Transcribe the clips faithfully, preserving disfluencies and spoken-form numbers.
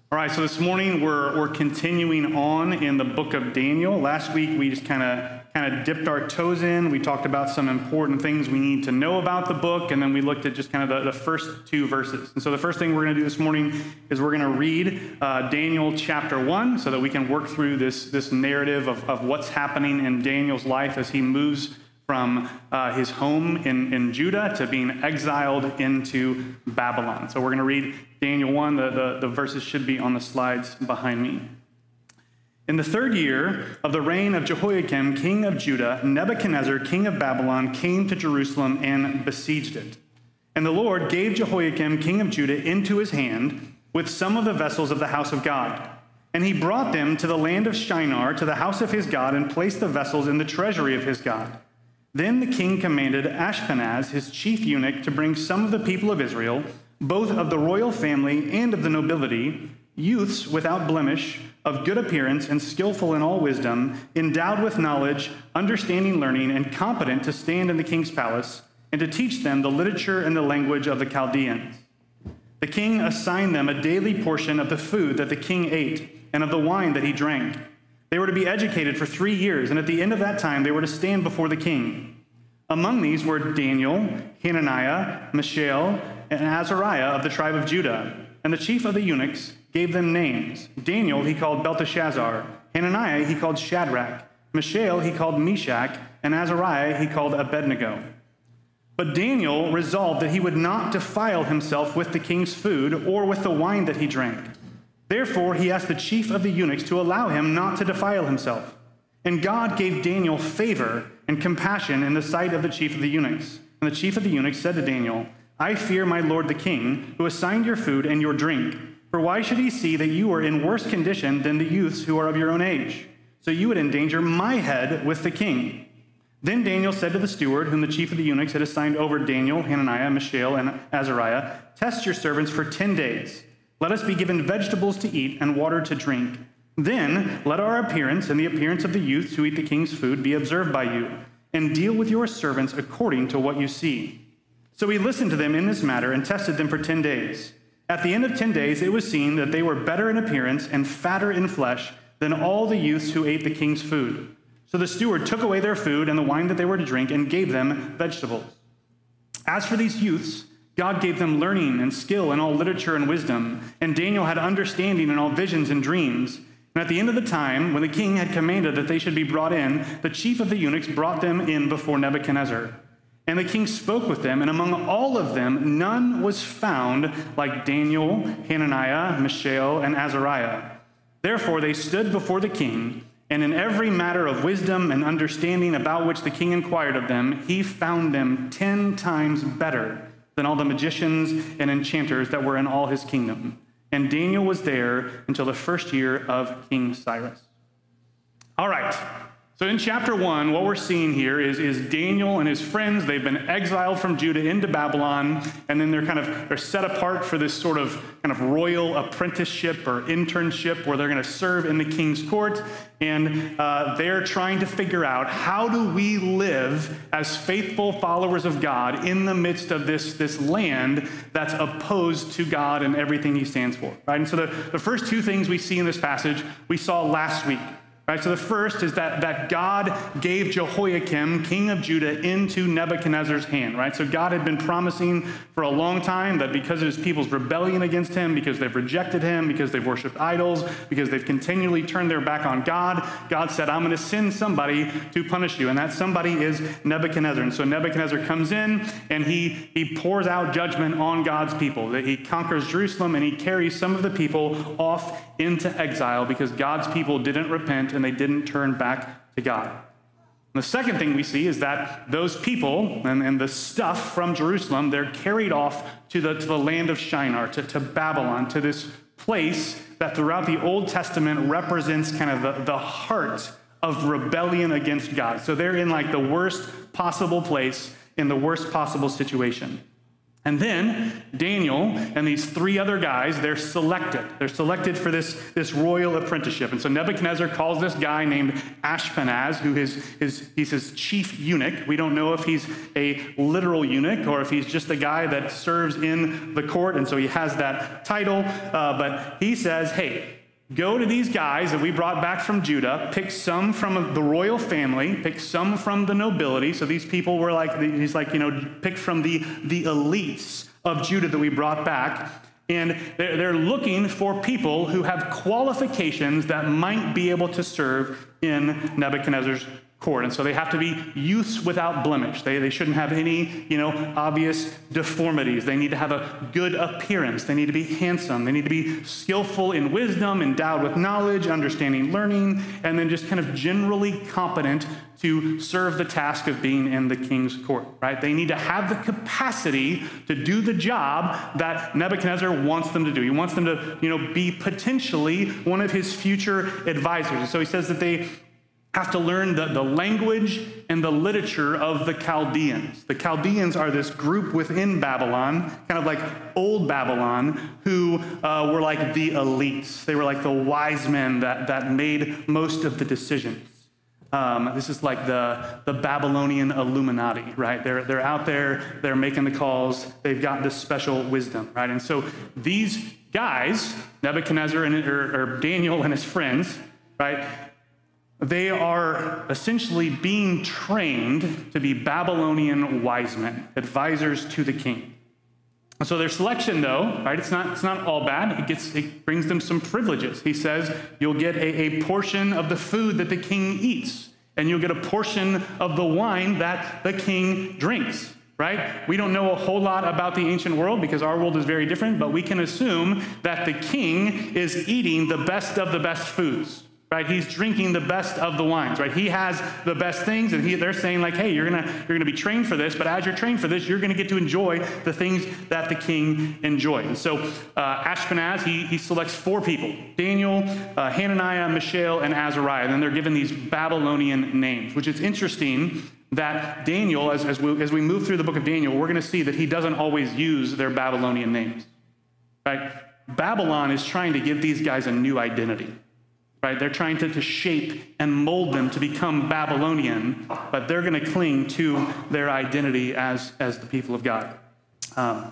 All right, so this morning we're we're continuing on in the book of Daniel. Last week we just kind of kind of dipped our toes in. We talked about some important things we need to know about the book, and then we looked at just kind of the, the first two verses. And so the first thing we're going to do this morning is we're going to read uh, Daniel chapter one so that we can work through this, this narrative of, of what's happening in Daniel's life as he moves from uh, his home in, in Judah to being exiled into Babylon. So we're going to read Daniel one. The, the, the verses should be on the slides behind me. In the third year of the reign of Jehoiakim, king of Judah, Nebuchadnezzar, king of Babylon, came to Jerusalem and besieged it. And the Lord gave Jehoiakim, king of Judah, into his hand with some of the vessels of the house of God. And he brought them to the land of Shinar, to the house of his God, and placed the vessels in the treasury of his God. Then the king commanded Ashpenaz, his chief eunuch, to bring some of the people of Israel, both of the royal family and of the nobility, youths without blemish, of good appearance and skillful in all wisdom, endowed with knowledge, understanding learning, and competent to stand in the king's palace, and to teach them the literature and the language of the Chaldeans. The king assigned them a daily portion of the food that the king ate and of the wine that he drank. They were to be educated for three years, and at the end of that time, they were to stand before the king. Among these were Daniel, Hananiah, Mishael, and Azariah of the tribe of Judah. And the chief of the eunuchs gave them names. Daniel he called Belteshazzar, Hananiah he called Shadrach, Mishael he called Meshach, and Azariah he called Abednego. But Daniel resolved that he would not defile himself with the king's food or with the wine that he drank. Therefore, he asked the chief of the eunuchs to allow him not to defile himself. And God gave Daniel favor and compassion in the sight of the chief of the eunuchs. And the chief of the eunuchs said to Daniel, I fear my lord the king, who assigned your food and your drink. For why should he see that you are in worse condition than the youths who are of your own age? So you would endanger my head with the king. Then Daniel said to the steward, whom the chief of the eunuchs had assigned over Daniel, Hananiah, Mishael, and Azariah, test your servants for ten days. Let us be given vegetables to eat and water to drink. Then let our appearance and the appearance of the youths who eat the king's food be observed by you, and deal with your servants according to what you see. So he listened to them in this matter and tested them for ten days. At the end of ten days, it was seen that they were better in appearance and fatter in flesh than all the youths who ate the king's food. So the steward took away their food and the wine that they were to drink and gave them vegetables. As for these youths, God gave them learning and skill in all literature and wisdom, and Daniel had understanding in all visions and dreams. And at the end of the time, when the king had commanded that they should be brought in, the chief of the eunuchs brought them in before Nebuchadnezzar. And the king spoke with them, and among all of them, none was found like Daniel, Hananiah, Mishael, and Azariah. Therefore they stood before the king, and in every matter of wisdom and understanding about which the king inquired of them, he found them ten times better than all the magicians and enchanters that were in all his kingdom. And Daniel was there until the first year of King Cyrus. All right. So in chapter one, what we're seeing here is, is Daniel and his friends. They've been exiled from Judah into Babylon, and then they're kind of they're set apart for this sort of kind of royal apprenticeship or internship where they're going to serve in the king's court, and uh, they're trying to figure out, how do we live as faithful followers of God in the midst of this, this land that's opposed to God and everything he stands for, right? And so the, the first two things we see in this passage we saw last week. Right, so the first is that, that God gave Jehoiakim, king of Judah, into Nebuchadnezzar's hand, right? So God had been promising for a long time that because of his people's rebellion against him, because they've rejected him, because they've worshiped idols, because they've continually turned their back on God, God said, I'm going to send somebody to punish you, and that somebody is Nebuchadnezzar. And so Nebuchadnezzar comes in, and he, he pours out judgment on God's people, that he conquers Jerusalem, and he carries some of the people off into exile because God's people didn't repent and they didn't turn back to God. And the second thing we see is that those people and, and the stuff from Jerusalem, they're carried off to the, to the land of Shinar, to, to Babylon, to this place that throughout the Old Testament represents kind of the, the heart of rebellion against God. So they're in like the worst possible place, in the worst possible situation. And then Daniel and these three other guys, they're selected. They're selected for this, this royal apprenticeship. And so Nebuchadnezzar calls this guy named Ashpenaz, who is, is he's his chief eunuch. We don't know if he's a literal eunuch or if he's just a guy that serves in the court, and so he has that title. Uh, but he says, hey, go to these guys that we brought back from Judah, pick some from the royal family, pick some from the nobility. So these people were like, he's like, you know, pick from the, the elites of Judah that we brought back. And they're, they're looking for people who have qualifications that might be able to serve in Nebuchadnezzar's court. And so they have to be youths without blemish. They, they shouldn't have any, you know, obvious deformities. They need to have a good appearance. They need to be handsome. They need to be skillful in wisdom, endowed with knowledge, understanding learning, and then just kind of generally competent to serve the task of being in the king's court, right? They need to have the capacity to do the job that Nebuchadnezzar wants them to do. He wants them to, you know, be potentially one of his future advisors. And so he says that they have to learn the, the language and the literature of the Chaldeans. The Chaldeans are this group within Babylon, kind of like old Babylon, who uh, were like the elites. They were like the wise men that, that made most of the decisions. Um, this is like the, the Babylonian Illuminati, right? They're, they're out there, they're making the calls, they've got this special wisdom, right? And so these guys, Nebuchadnezzar and or, or Daniel and his friends, right? They are essentially being trained to be Babylonian wise men, advisors to the king. So their selection, though, right, it's not, it's not all bad. It gets, it brings them some privileges. He says you'll get a, a portion of the food that the king eats, and you'll get a portion of the wine that the king drinks, right? We don't know a whole lot about the ancient world because our world is very different, but we can assume that the king is eating the best of the best foods. Right, he's drinking the best of the wines, right? He has the best things, and he, they're saying like, hey, you're gonna you're gonna be trained for this, but as you're trained for this, you're gonna get to enjoy the things that the king enjoys. And so uh, Ashpenaz, he, he selects four people, Daniel, uh, Hananiah, Mishael, and Azariah, and then they're given these Babylonian names, which is interesting that Daniel, as, as, we, as we move through the book of Daniel, we're gonna see that he doesn't always use their Babylonian names, right? Babylon is trying to give these guys a new identity. Right, they're trying to, to shape and mold them to become Babylonian, but they're going to cling to their identity as, as the people of God. Um,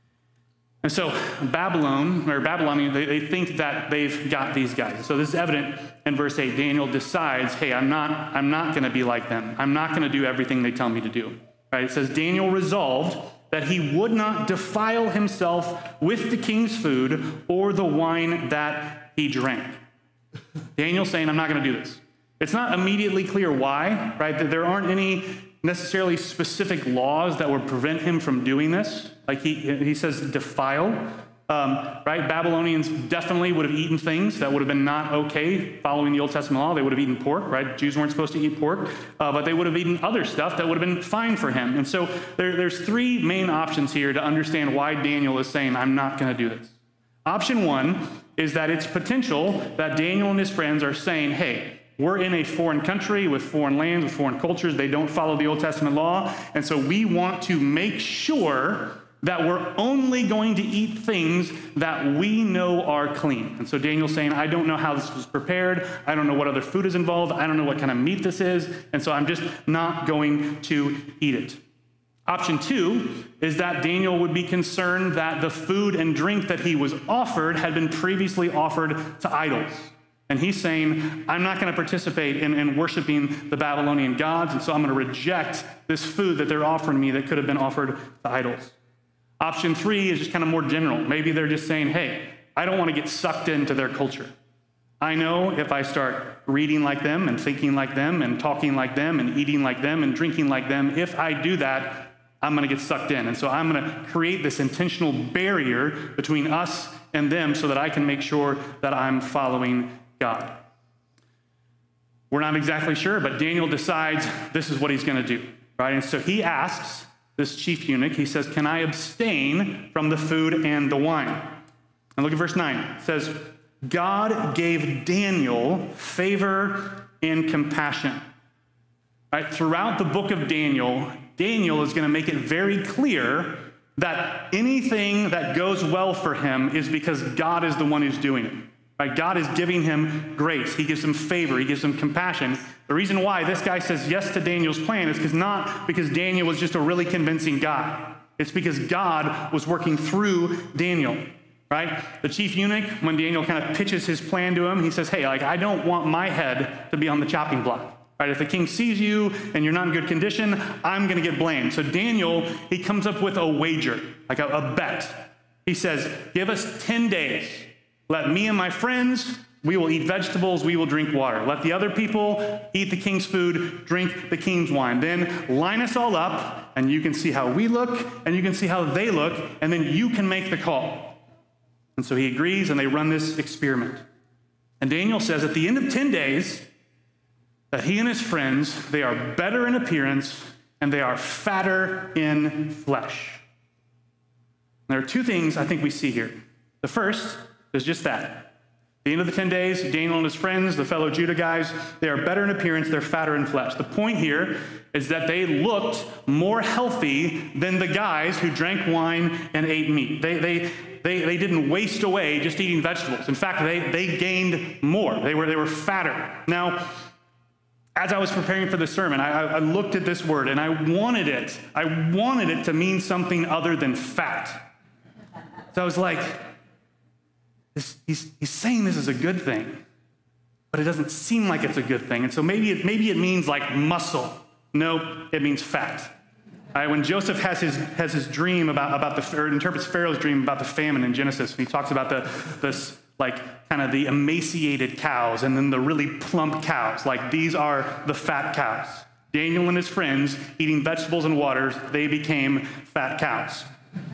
and so Babylon, or Babylonian, they, they think that they've got these guys. So this is evident in verse eight. Daniel decides, hey, I'm not, I'm not going to be like them. I'm not going to do everything they tell me to do. Right? It says Daniel resolved that he would not defile himself with the king's food or the wine that he drank. Daniel's saying, I'm not going to do this. It's not immediately clear why, right? That there aren't any necessarily specific laws that would prevent him from doing this. Like he, he says, defile, um, right? Babylonians definitely would have eaten things that would have been not okay following the Old Testament law. They would have eaten pork, right? Jews weren't supposed to eat pork, uh, but they would have eaten other stuff that would have been fine for him. And so there, there's three main options here to understand why Daniel is saying, I'm not going to do this. Option one is that it's potential that Daniel and his friends are saying, hey, we're in a foreign country with foreign lands, with foreign cultures. They don't follow the Old Testament law. And so we want to make sure that we're only going to eat things that we know are clean. And so Daniel's saying, I don't know how this was prepared. I don't know what other food is involved. I don't know what kind of meat this is. And so I'm just not going to eat it. Option two is that Daniel would be concerned that the food and drink that he was offered had been previously offered to idols. And he's saying, I'm not going to participate in, in worshiping the Babylonian gods, and so I'm going to reject this food that they're offering me that could have been offered to idols. Option three is just kind of more general. Maybe they're just saying, hey, I don't want to get sucked into their culture. I know if I start reading like them and thinking like them and talking like them and eating like them and drinking like them, if I do that, I'm going to get sucked in. And so I'm going to create this intentional barrier between us and them so that I can make sure that I'm following God. We're not exactly sure, but Daniel decides this is what he's going to do, right? And so he asks this chief eunuch, he says, can I abstain from the food and the wine? And look at verse nine. It says, God gave Daniel favor and compassion. Right? Throughout the book of Daniel, Daniel is going to make it very clear that anything that goes well for him is because God is the one who's doing it. Right? God is giving him grace. He gives him favor. He gives him compassion. The reason why this guy says yes to Daniel's plan is because not because Daniel was just a really convincing guy. It's because God was working through Daniel, right? The chief eunuch, when Daniel kind of pitches his plan to him, he says, hey, like, I don't want my head to be on the chopping block. Right, if the king sees you and you're not in good condition, I'm going to get blamed. So Daniel, he comes up with a wager, like a, a bet. He says, give us ten days. Let me and my friends, we will eat vegetables, we will drink water. Let the other people eat the king's food, drink the king's wine. Then line us all up, and you can see how we look, and you can see how they look, and then you can make the call. And so he agrees, and they run this experiment. And Daniel says at the end of ten days, that he and his friends, they are better in appearance and they are fatter in flesh. And there are two things I think we see here. The first is just that. At the end of the ten days, Daniel and his friends, the fellow Judah guys, they are better in appearance, they're fatter in flesh. The point here is that they looked more healthy than the guys who drank wine and ate meat. They, they, they, they didn't waste away just eating vegetables. In fact, they, they gained more. They were, they were fatter. Now, as I was preparing for the sermon, I, I looked at this word and I wanted it. I wanted it to mean something other than fat. So I was like, this, he's, he's saying this is a good thing, but it doesn't seem like it's a good thing. And so maybe it, maybe it means like muscle. No, it means fat. All right, when Joseph has his has his dream about, about the, or interprets Pharaoh's dream about the famine in Genesis, and he talks about the this like kind of the emaciated cows and then the really plump cows. Like these are the fat cows. Daniel and his friends eating vegetables and waters, they became fat cows.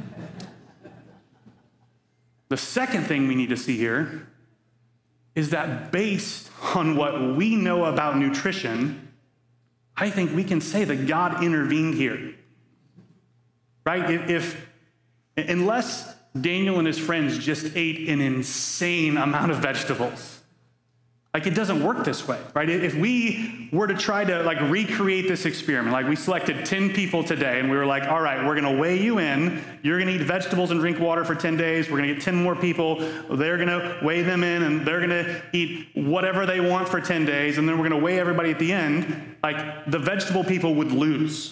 The second thing we need to see here is that based on what we know about nutrition, I think we can say that God intervened here. Right? If, if unless Daniel and his friends just ate an insane amount of vegetables. Like, it doesn't work this way, right? If we were to try to, like, recreate this experiment, like we selected ten people today, and we were like, all right, we're going to weigh you in. You're going to eat vegetables and drink water for ten days. We're going to get ten more people. They're going to weigh them in, and they're going to eat whatever they want for ten days, and then we're going to weigh everybody at the end. Like, the vegetable people would lose.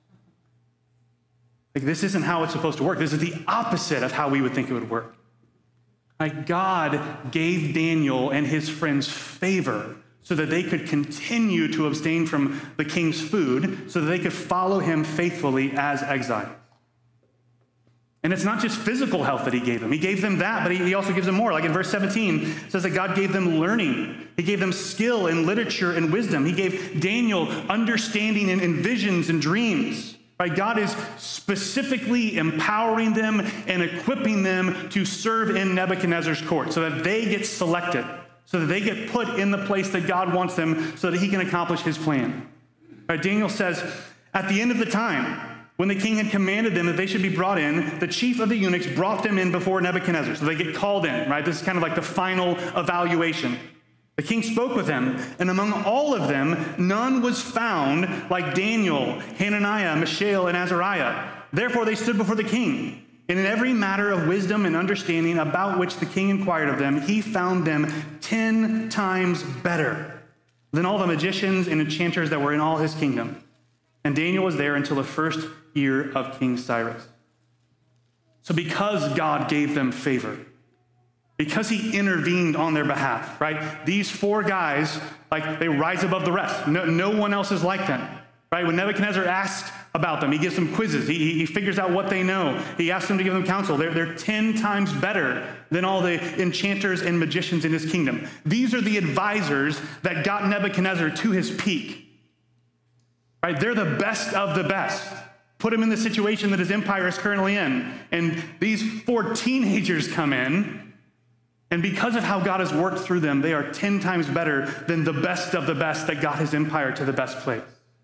Like, this isn't how it's supposed to work. This is the opposite of how we would think it would work. Like, God gave Daniel and his friends favor so that they could continue to abstain from the king's food, so that they could follow him faithfully as exiles. And it's not just physical health that he gave them. He gave them that, but he also gives them more. Like in verse seventeen, it says that God gave them learning. He gave them skill in literature and wisdom. He gave Daniel understanding in, in visions and dreams. Right? God is specifically empowering them and equipping them to serve in Nebuchadnezzar's court so that they get selected, so that they get put in the place that God wants them so that he can accomplish his plan. Right? Daniel says, at the end of the time, when the king had commanded them that they should be brought in, the chief of the eunuchs brought them in before Nebuchadnezzar. So they get called in, right? This is kind of like the final evaluation. The king spoke with them, and among all of them, none was found like Daniel, Hananiah, Mishael, and Azariah. Therefore they stood before the king. And in every matter of wisdom and understanding about which the king inquired of them, he found them ten times better than all the magicians and enchanters that were in all his kingdom. And Daniel was there until the first year of King Cyrus. So because God gave them favor, because he intervened on their behalf, right? These four guys, like, they rise above the rest. No, no one else is like them, right? When Nebuchadnezzar asks about them, he gives them quizzes. He, he figures out what they know. He asks them to give them counsel. They're, they're ten times better than all the enchanters and magicians in his kingdom. These are the advisors that got Nebuchadnezzar to his peak, right? They're the best of the best. Put him in the situation that his empire is currently in. And these four teenagers come in, and because of how God has worked through them, they are ten times better than the best of the best that got his empire to the best place.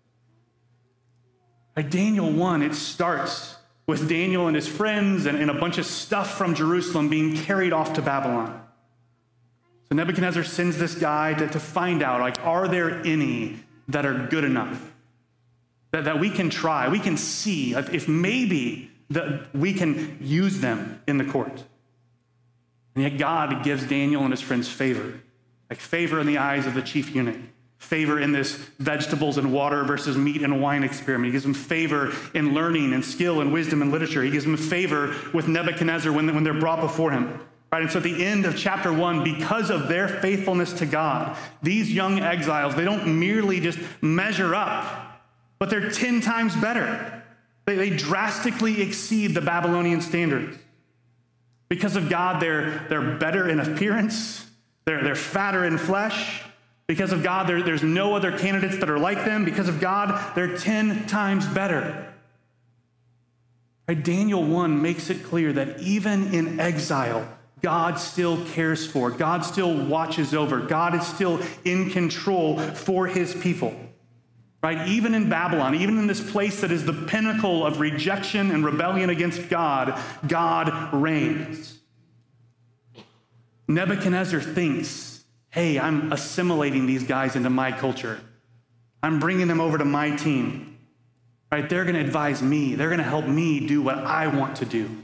Like Daniel one, it starts with Daniel and his friends and, and a bunch of stuff from Jerusalem being carried off to Babylon. So Nebuchadnezzar sends this guy to, to find out, like, are there any that are good enough? That, that we can try, we can see if, if maybe that we can use them in the court. And yet God gives Daniel and his friends favor, like favor in the eyes of the chief eunuch, favor in this vegetables and water versus meat and wine experiment. He gives them favor in learning and skill and wisdom and literature. He gives them favor with Nebuchadnezzar when, when they're brought before him. Right? And so at the end of chapter one, because of their faithfulness to God, these young exiles, they don't merely just measure up, but they're ten times better. They, they drastically exceed the Babylonian standards. Because of God, they're, they're better in appearance. They're, they're fatter in flesh. Because of God, there, there's no other candidates that are like them. Because of God, they're ten times better. Right? Daniel one makes it clear that even in exile, God still cares for, God still watches over, God is still in control for his people. Right? Even in Babylon, even in this place that is the pinnacle of rejection and rebellion against God, God reigns. Nebuchadnezzar thinks, hey, I'm assimilating these guys into my culture. I'm bringing them over to my team. Right? They're going to advise me. They're going to help me do what I want to do.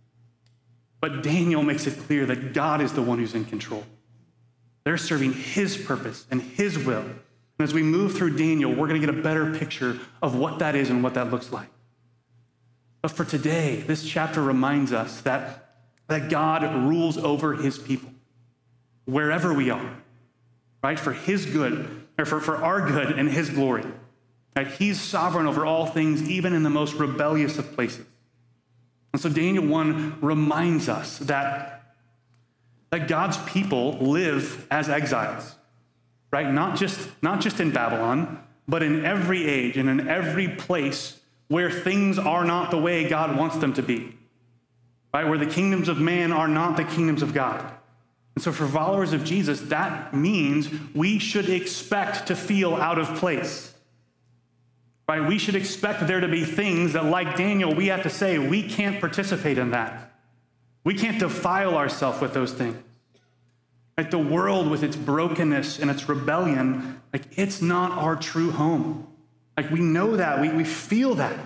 But Daniel makes it clear that God is the one who's in control. They're serving his purpose and his will. And as we move through Daniel, we're going to get a better picture of what that is and what that looks like. But for today, this chapter reminds us that, that God rules over his people, wherever we are, right? For his good, or for, for our good and his glory. Right? He's sovereign over all things, even in the most rebellious of places. And so Daniel one reminds us that, that God's people live as exiles. Right? Not just, not just in Babylon, but in every age and in every place where things are not the way God wants them to be. Right? Where the kingdoms of man are not the kingdoms of God. And so for followers of Jesus, that means we should expect to feel out of place. Right? We should expect there to be things that, like Daniel, we have to say, we can't participate in that. We can't defile ourselves with those things. Like the world with its brokenness and its rebellion, like it's not our true home. Like we know that, we, we feel that.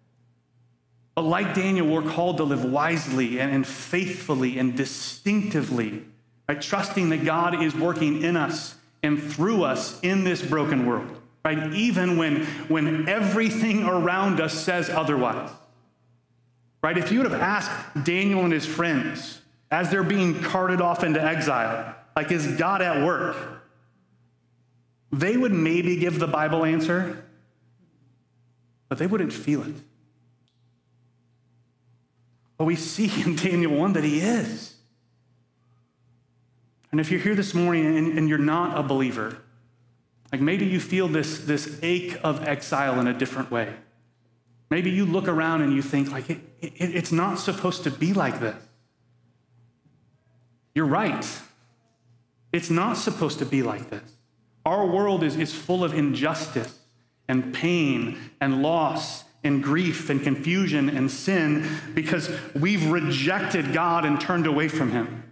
But like Daniel, we're called to live wisely and, and faithfully and distinctively, right? Trusting that God is working in us and through us in this broken world, right? Even when, when everything around us says otherwise, right? If you would have asked Daniel and his friends as they're being carted off into exile, like, is God at work? They would maybe give the Bible answer, but they wouldn't feel it. But we see in Daniel one that he is. And if you're here this morning and, and you're not a believer, like maybe you feel this, this ache of exile in a different way. Maybe you look around and you think, like, it, it, it's not supposed to be like this. You're right. It's not supposed to be like this. Our world is, is full of injustice and pain and loss and grief and confusion and sin because we've rejected God and turned away from him.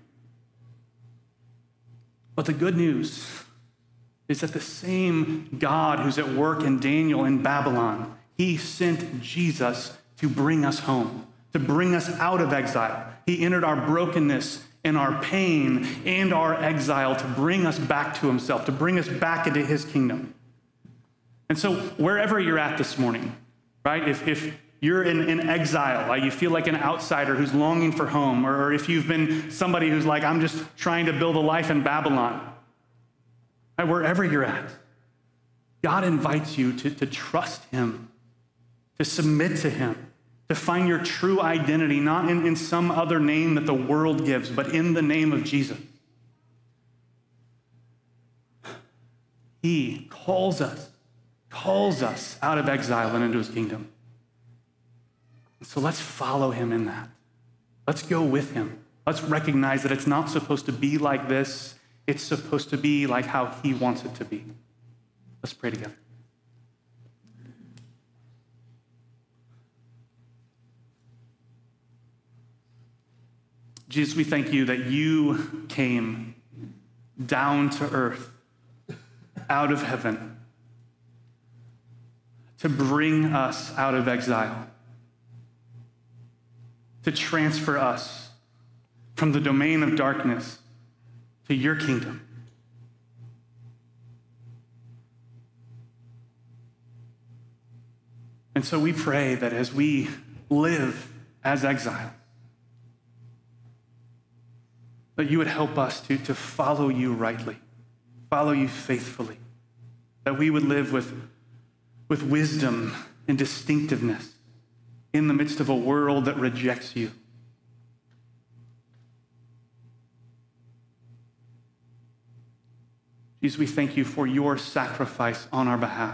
But the good news is that the same God who's at work in Daniel in Babylon, he sent Jesus to bring us home, to bring us out of exile. He entered our brokenness and our pain and our exile to bring us back to himself, to bring us back into his kingdom. And so wherever you're at this morning, right, if, if you're in, in exile, like you feel like an outsider who's longing for home, or, or if you've been somebody who's like, I'm just trying to build a life in Babylon, right, wherever you're at, God invites you to, to trust him, to submit to him, to find your true identity, not in, in some other name that the world gives, but in the name of Jesus. He calls us, calls us out of exile and into his kingdom. So let's follow him in that. Let's go with him. Let's recognize that it's not supposed to be like this. It's supposed to be like how he wants it to be. Let's pray together. Jesus, we thank you that you came down to earth, out of heaven, to bring us out of exile. to transfer us from the domain of darkness to your kingdom. And so we pray that as we live as exiles, that you would help us to, to follow you rightly, follow you faithfully, that we would live with, with wisdom and distinctiveness in the midst of a world that rejects you. Jesus, we thank you for your sacrifice on our behalf.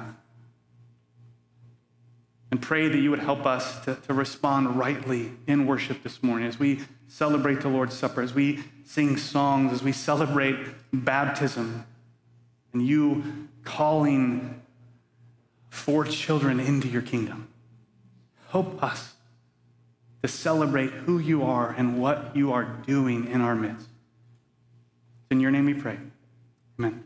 And pray that you would help us to, to respond rightly in worship this morning as we celebrate the Lord's Supper, as we sing songs, as we celebrate baptism, and you calling four children into your kingdom. Help us to celebrate who you are and what you are doing in our midst. In your name we pray. Amen.